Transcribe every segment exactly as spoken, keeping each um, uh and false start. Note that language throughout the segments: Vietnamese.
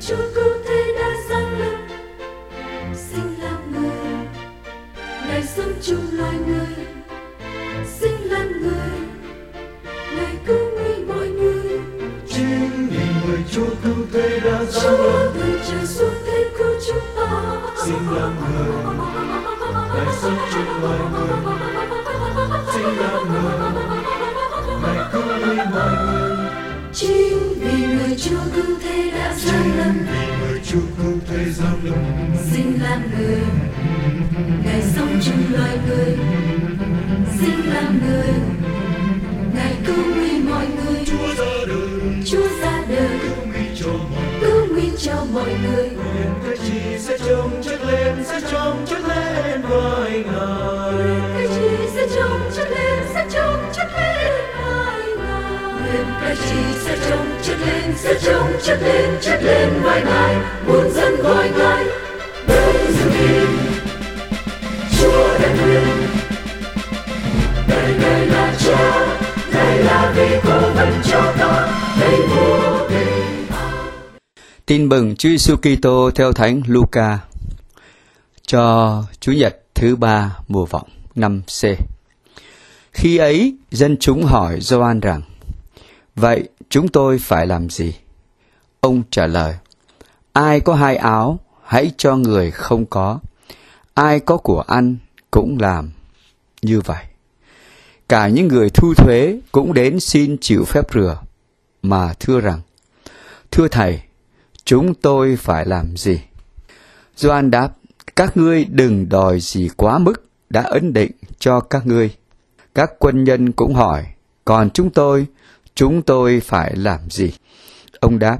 Chúa cứu thế đã giáng lâm, sinh làm người, Ngài sống chung loài người, sinh làm người, Ngài cứu nguy mọi người. Chính vì người Chúa cứu thế đã giáng Chúa lâm, từ trời xuống thế cứu chúng ta, sinh làm người, Ngài sống chung loài người, sinh làm người, Ngài cứu nguy mọi người. chính vì người Chúa cứu thế đã giáng lâm, Chính vì người Chúa cứu thế giáng lâm, sinh làm người, Ngài sống chung loài người, sinh làm người, Ngài cứu nguy mọi người. Chúa ra đời, Chúa ra đời cứu nguy cho mọi người. cứu nguy cho mọi người. Nguyện các chị sẽ trông chất lên, sẽ trông chất lên vai Ngài. Cái chi sẽ trông chất lên, sẽ trông chất lên vai Ngài. Nguyện cái chi sẽ trông chất lên, sẽ trông chất lên, chất lên vai Ngài. Muôn dân gọi Ngài đến dự nghi. Chúa đại nguyện, Ngài Ngài là Cha, Ngài là vị cố vấn cho ta, thầy vô tình. Tin mừng Chúa Giêsu Kitô theo Thánh Luca. Cho Chủ nhật thứ ba mùa vọng năm C. Khi ấy, dân chúng hỏi Gioan rằng: vậy chúng tôi phải làm gì? Ông trả lời: ai có hai áo, hãy cho người không có. Ai có của ăn, cũng làm như vậy. Cả những người thu thuế cũng đến xin chịu phép rửa, mà thưa rằng: thưa Thầy, chúng tôi phải làm gì? Gioan đáp: các ngươi đừng đòi gì quá mức đã ấn định cho các ngươi. Các quân nhân cũng hỏi: còn chúng tôi, chúng tôi phải làm gì? Ông đáp: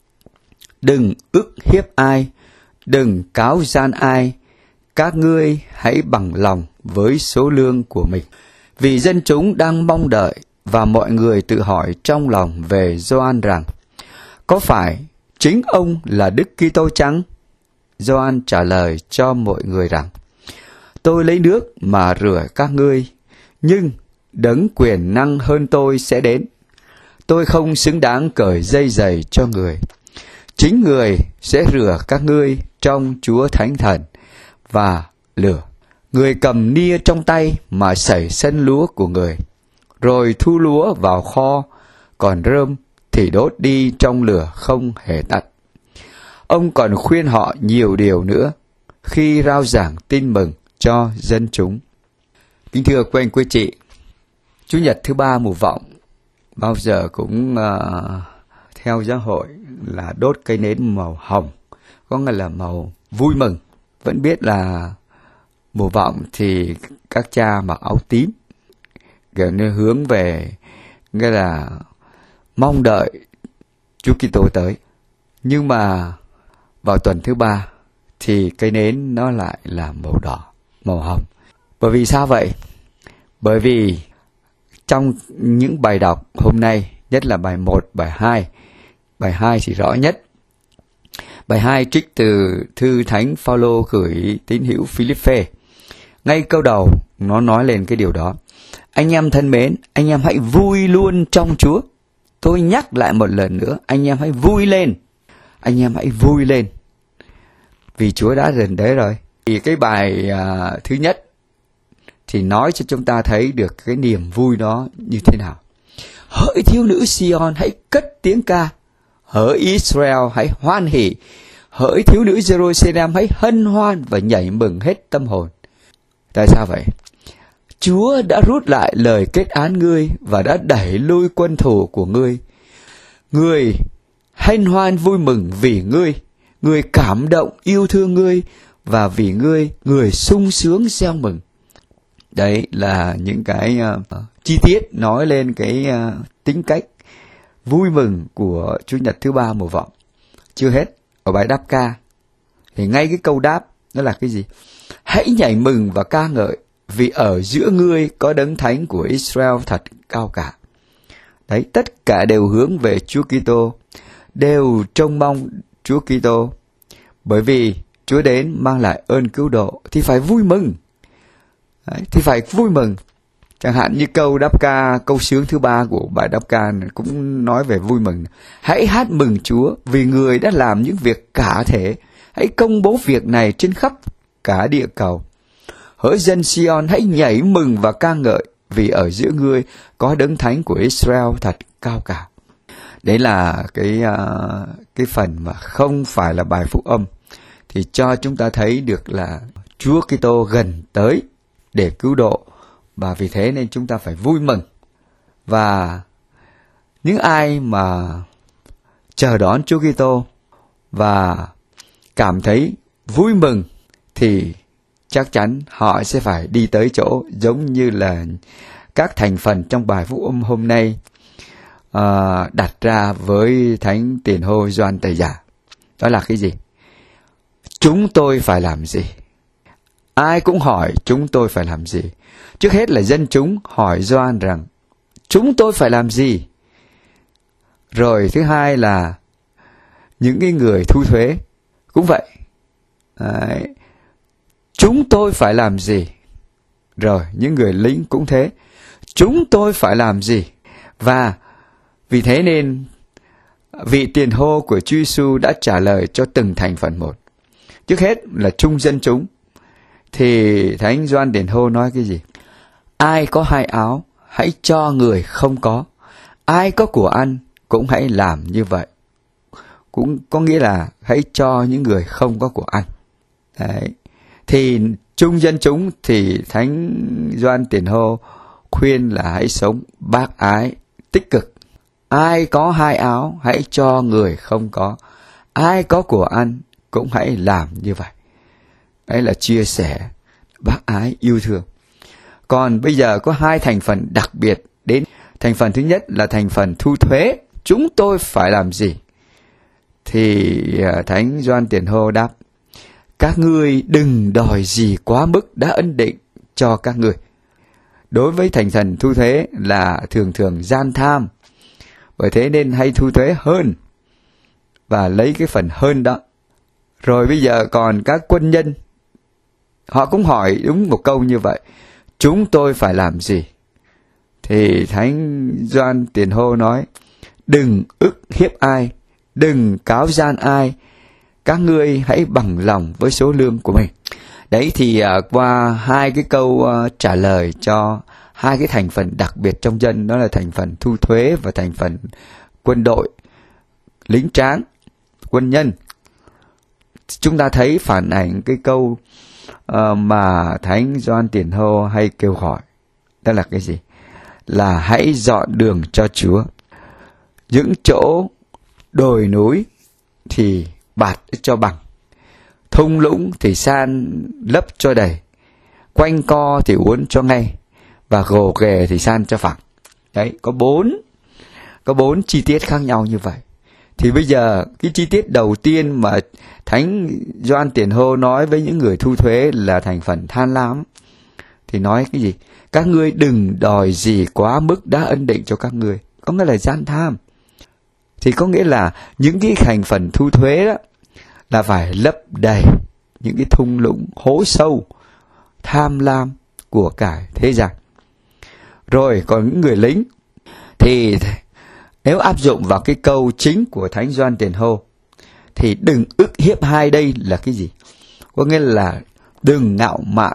đừng ức hiếp ai, đừng cáo gian ai, các ngươi hãy bằng lòng với số lương của mình. Vì dân chúng đang mong đợi, và mọi người tự hỏi trong lòng về Gioan rằng: có phải chính ông là Đức Kitô chăng? Gioan trả lời cho mọi người rằng: tôi lấy nước mà rửa các ngươi, nhưng đấng quyền năng hơn tôi sẽ đến. Tôi không xứng đáng cởi dây giày cho người. Chính người sẽ rửa các ngươi trong Chúa Thánh Thần và lửa. Người cầm nia trong tay mà sẩy sân lúa của người, rồi thu lúa vào kho, còn rơm thì đốt đi trong lửa không hề tắt. Ông còn khuyên họ nhiều điều nữa khi rao giảng tin mừng cho dân chúng. Kính thưa quý anh quý chị, Chủ nhật thứ ba mùa vọng bao giờ cũng uh, theo giáo hội là đốt cây nến màu hồng, có nghĩa là màu vui mừng. Vẫn biết là mùa vọng thì các cha mặc áo tím, kiểu như hướng về, nghĩa là mong đợi Chúa Kitô tới. Nhưng mà vào tuần thứ ba thì cây nến nó lại là màu đỏ, màu hồng. Bởi vì sao vậy? Bởi vì trong những bài đọc hôm nay, nhất là bài một, bài hai, bài hai thì rõ nhất. Bài hai trích từ thư Thánh Phaolô gửi tín hữu Philippe. Ngay câu đầu nó nói lên cái điều đó: anh em thân mến, anh em hãy vui luôn trong Chúa. Tôi nhắc lại một lần nữa, anh em hãy vui lên. Anh em hãy vui lên, vì Chúa đã gần đấy rồi. Thì cái bài à, thứ nhất thì nói cho chúng ta thấy được cái niềm vui đó như thế nào. Hỡi thiếu nữ Sion, hãy cất tiếng ca. Hỡi Israel, hãy hoan hỉ. Hỡi thiếu nữ Jerusalem, hãy hân hoan và nhảy mừng hết tâm hồn. Tại sao vậy? Chúa đã rút lại lời kết án ngươi và đã đẩy lui quân thù của ngươi. Người hân hoan vui mừng vì ngươi, người cảm động yêu thương ngươi, và vì ngươi, người sung sướng reo mừng. Đấy là những cái uh, chi tiết nói lên cái uh, tính cách vui mừng của Chủ nhật thứ ba mùa vọng. Chưa hết, ở bài đáp ca thì ngay cái câu đáp nó là cái gì? Hãy nhảy mừng và ca ngợi, vì ở giữa ngươi có đấng thánh của Israel thật cao cả. Đấy, tất cả đều hướng về Chúa Kitô, đều trông mong Chúa Kitô. Bởi vì Chúa đến mang lại ơn cứu độ thì phải vui mừng. Đấy, thì phải vui mừng. Chẳng hạn như câu đáp ca, câu sướng thứ ba của bài đáp ca cũng nói về vui mừng. Hãy hát mừng Chúa vì người đã làm những việc cả thể. Hãy công bố việc này trên khắp cả địa cầu. Hỡi dân Sion, hãy nhảy mừng và ca ngợi vì ở giữa ngươi có đấng thánh của Israel thật cao cả. Đấy là cái uh, cái phần mà không phải là bài phúc âm, thì cho chúng ta thấy được là Chúa Kitô gần tới để cứu độ, và vì thế nên chúng ta phải vui mừng. Và những ai mà chờ đón Chúa Kitô và cảm thấy vui mừng thì chắc chắn họ sẽ phải đi tới chỗ giống như là các thành phần trong bài phúc âm hôm nay uh, đặt ra với Thánh Tiền Hô Gioan Tẩy Giả. Đó là cái gì? Chúng tôi phải làm gì? Ai cũng hỏi chúng tôi phải làm gì. Trước hết là dân chúng hỏi Gioan rằng chúng tôi phải làm gì? Rồi thứ hai là những cái người thu thuế cũng vậy. Đấy. Chúng tôi phải làm gì? Rồi những người lính cũng thế. Chúng tôi phải làm gì? Và vì thế nên vị tiền hô của Chúa Giêsu đã trả lời cho từng thành phần một. Trước hết là chung dân chúng. Thì Thánh Gioan Tiền Hô nói cái gì? Ai có hai áo, hãy cho người không có. Ai có của ăn, cũng hãy làm như vậy. Cũng có nghĩa là hãy cho những người không có của ăn. Đấy. Thì chung dân chúng thì Thánh Gioan Tiền Hô khuyên là hãy sống bác ái, tích cực. Ai có hai áo, hãy cho người không có. Ai có của ăn, cũng hãy làm như vậy. Đấy là chia sẻ, bác ái, yêu thương. Còn bây giờ có hai thành phần đặc biệt đến. Thành phần thứ nhất là thành phần thu thuế. Chúng tôi phải làm gì? Thì Thánh Gioan Tiền Hô đáp: các ngươi đừng đòi gì quá mức đã ân định cho các ngươi. Đối với thành phần thu thuế là thường thường gian tham, bởi thế nên hay thu thuế hơn và lấy cái phần hơn đó. Rồi bây giờ còn các quân nhân, họ cũng hỏi đúng một câu như vậy: chúng tôi phải làm gì? Thì Thánh Gioan Tiền Hô nói: đừng ức hiếp ai, đừng cáo gian ai, các ngươi hãy bằng lòng với số lương của mình. Đấy thì uh, qua hai cái câu uh, trả lời cho hai cái thành phần đặc biệt trong dân, đó là thành phần thu thuế và thành phần quân đội, lính tráng, quân nhân. Chúng ta thấy phản ảnh cái câu uh, mà Thánh Gioan Tiền Hô hay kêu gọi. Đó là cái gì? Là hãy dọn đường cho Chúa. Những chỗ đồi núi thì bạt cho bằng, thung lũng thì san lấp cho đầy, quanh co thì uốn cho ngay, và gồ ghề thì san cho phẳng. Đấy, có bốn có bốn chi tiết khác nhau như vậy. Thì bây giờ cái chi tiết đầu tiên mà Thánh Gioan Tiền Hô nói với những người thu thuế là thành phần tham lam, thì nói cái gì? Các ngươi đừng đòi gì quá mức đã ân định cho các ngươi. Có nghĩa là gian tham. Thì có nghĩa là những cái thành phần thu thuế đó là phải lấp đầy những cái thung lũng hố sâu tham lam của cải thế gian. Rồi còn những người lính thì nếu áp dụng vào cái câu chính của Thánh Gioan Tiền Hô thì đừng ức hiếp hai, đây là cái gì? Có nghĩa là đừng ngạo mạn,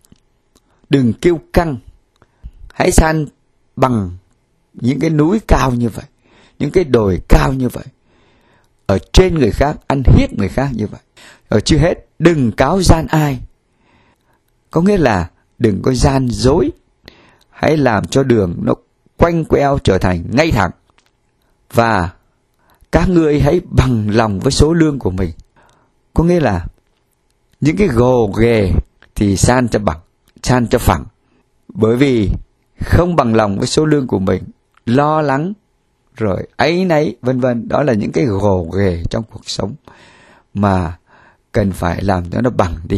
đừng kiêu căng, hãy san bằng những cái núi cao như vậy, những cái đồi cao như vậy, ở trên người khác, ăn hiếp người khác như vậy. Ở chưa hết, đừng cáo gian ai. Có nghĩa là đừng có gian dối, hãy làm cho đường nó quanh queo trở thành ngay thẳng. Và các ngươi hãy bằng lòng với số lương của mình. Có nghĩa là những cái gồ ghề thì san cho bằng, san cho phẳng. Bởi vì không bằng lòng với số lương của mình, lo lắng, rồi áy náy, vân vân, đó là những cái gồ ghề trong cuộc sống mà cần phải làm cho nó bằng đi.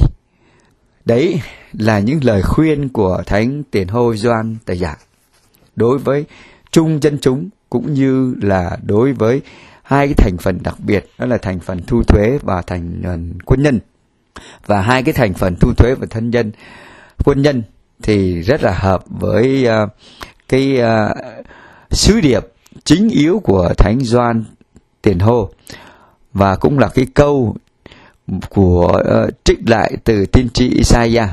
Đấy là những lời khuyên của Thánh Tiền Hô Gioan Tẩy Giả đối với chung dân chúng, cũng như là đối với hai cái thành phần đặc biệt, đó là thành phần thu thuế và thành phần quân nhân. Và hai cái thành phần thu thuế và thân nhân, quân nhân thì rất là hợp với uh, cái uh, sứ điệp chính yếu của Thánh Gioan Tiền Hô, và cũng là cái câu của uh, trích lại từ tiên tri Isaiah.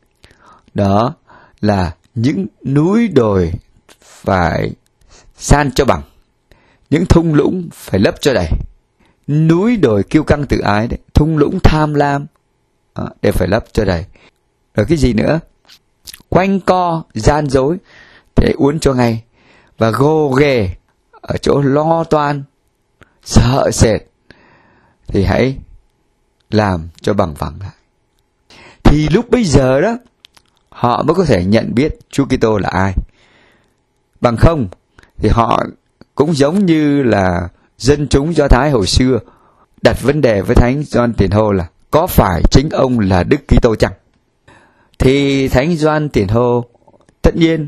Đó là những núi đồi phải san cho bằng, những thung lũng phải lấp cho đầy. Núi đồi kiêu căng tự ái đấy, thung lũng tham lam đó, để phải lấp cho đầy. Rồi cái gì nữa? Quanh co gian dối để uốn cho ngay, và gồ ghề ở chỗ lo toan sợ sệt thì hãy làm cho bằng phẳng lại. Thì lúc bây giờ đó họ mới có thể nhận biết Chúa Kitô là ai. Bằng không thì họ cũng giống như là dân chúng Do Thái hồi xưa đặt vấn đề với Thánh Gioan Tiền Hô là có phải chính ông là Đức Kitô chăng? Thì Thánh Gioan Tiền Hô tất nhiên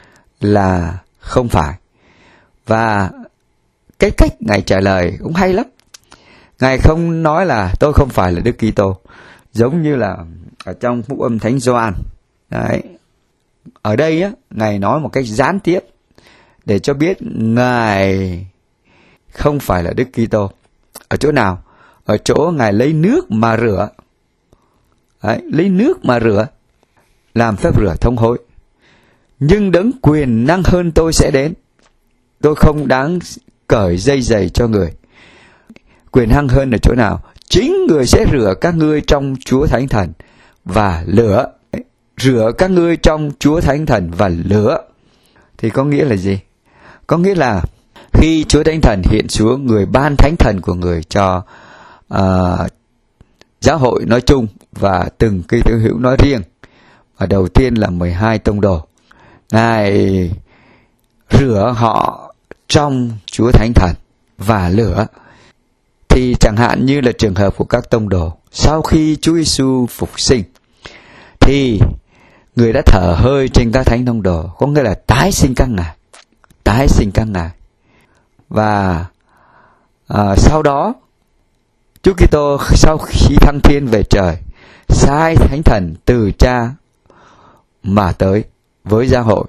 là không phải. Và cái cách Ngài trả lời cũng hay lắm. Ngài không nói là tôi không phải là Đức Kitô, giống như là ở trong Phúc Âm Thánh Gioan. Đấy. Ở đây á, Ngài nói một cách gián tiếp để cho biết Ngài không phải là Đức Kitô. Ở chỗ nào? Ở chỗ Ngài lấy nước mà rửa. Đấy, lấy nước mà rửa, làm phép rửa thông hối. Nhưng đấng quyền năng hơn tôi sẽ đến. Tôi không đáng cởi dây giày cho người. Quyền năng hơn ở chỗ nào? Chính người sẽ rửa các ngươi trong Chúa Thánh Thần và lửa. Rửa các ngươi trong Chúa Thánh Thần và lửa. Thì có nghĩa là gì? Có nghĩa là khi Chúa Thánh Thần hiện xuống, người ban Thánh Thần của người cho uh, giáo hội nói chung và từng cây tín hữu nói riêng. Và đầu tiên là mười hai tông đồ. Ngài rửa họ trong Chúa Thánh Thần và lửa. Thì chẳng hạn như là trường hợp của các tông đồ, sau khi Chúa Giêsu phục sinh thì người đã thở hơi trên các thánh tông đồ, có nghĩa là tái sinh các ngài, tái sinh các ngài. Và à, sau đó Chúa Kitô sau khi thăng thiên về trời, sai Thánh Thần từ Cha mà tới với giáo hội.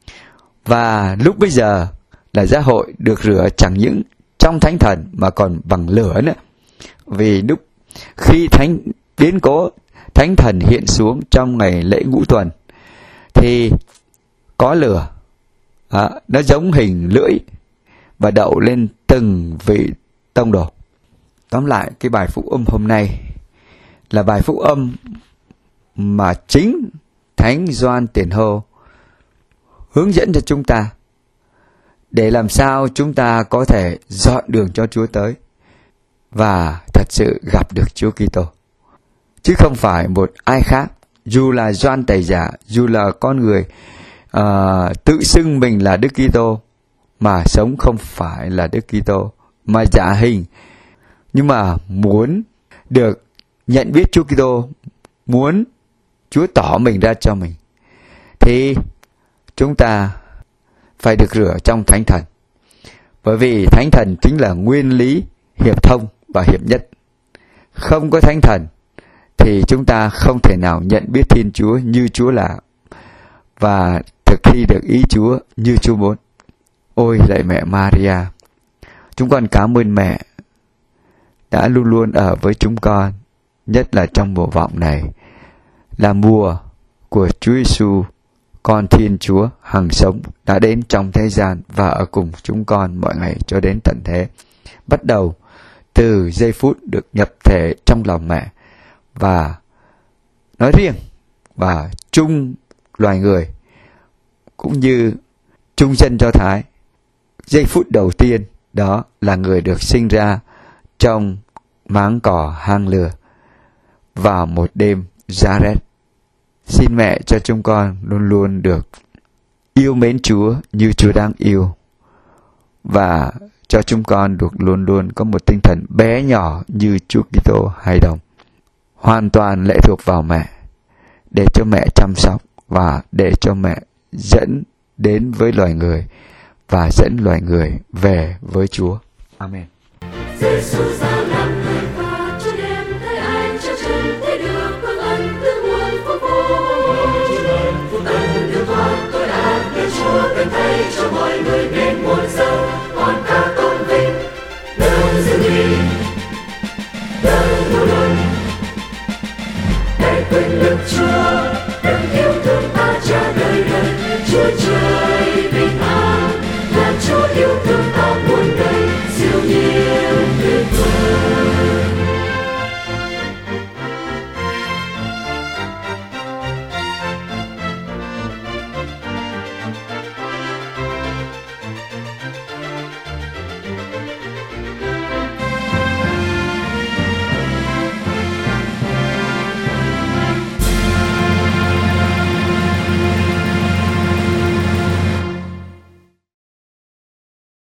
Và lúc bây giờ là giáo hội được rửa chẳng những trong Thánh Thần mà còn bằng lửa nữa. Vì lúc khi thánh biến cố Thánh Thần hiện xuống trong ngày lễ ngũ tuần thì có lửa, à, nó giống hình lưỡi và đậu lên từng vị tông đồ. Tóm lại, cái bài phúc âm hôm nay là bài phúc âm mà chính Thánh Gioan Tiền Hô hướng dẫn cho chúng ta để làm sao chúng ta có thể dọn đường cho Chúa tới và thật sự gặp được Chúa Kitô, chứ không phải một ai khác. Dù là Gioan Tẩy Giả, dù là con người uh, tự xưng mình là Đức Kitô mà sống không phải là Đức Kitô, mà giả hình, nhưng mà muốn được nhận biết Chúa Kitô, muốn Chúa tỏ mình ra cho mình, thì chúng ta phải được rửa trong Thánh Thần. Bởi vì Thánh Thần chính là nguyên lý hiệp thông và hiệp nhất. Không có Thánh Thần thì chúng ta không thể nào nhận biết Thiên Chúa như Chúa là và thực thi được ý Chúa như Chúa muốn. Ôi lạy mẹ Maria, chúng con cảm ơn mẹ đã luôn luôn ở với chúng con, nhất là trong mùa vọng này, là mùa của Chúa Giêsu, con Thiên Chúa hằng sống, đã đến trong thế gian và ở cùng chúng con mọi ngày cho đến tận thế. Bắt đầu từ giây phút được nhập thể trong lòng mẹ, và nói riêng và chung loài người cũng như chung dân Do Thái, giây phút đầu tiên đó là người được sinh ra trong máng cỏ hang lừa vào một đêm giá rét. Xin mẹ cho chúng con luôn luôn được yêu mến Chúa như Chúa đang yêu, và cho chúng con được luôn luôn có một tinh thần bé nhỏ như Chúa Kitô hài đồng, hoàn toàn lệ thuộc vào mẹ, để cho mẹ chăm sóc và để cho mẹ dẫn đến với loài người và dẫn loài người về với Chúa. Amen. Giêsu ra làm người và cho đem tới ai cho chân thấy được ơn ân từ muôn phúc vô. Suzuki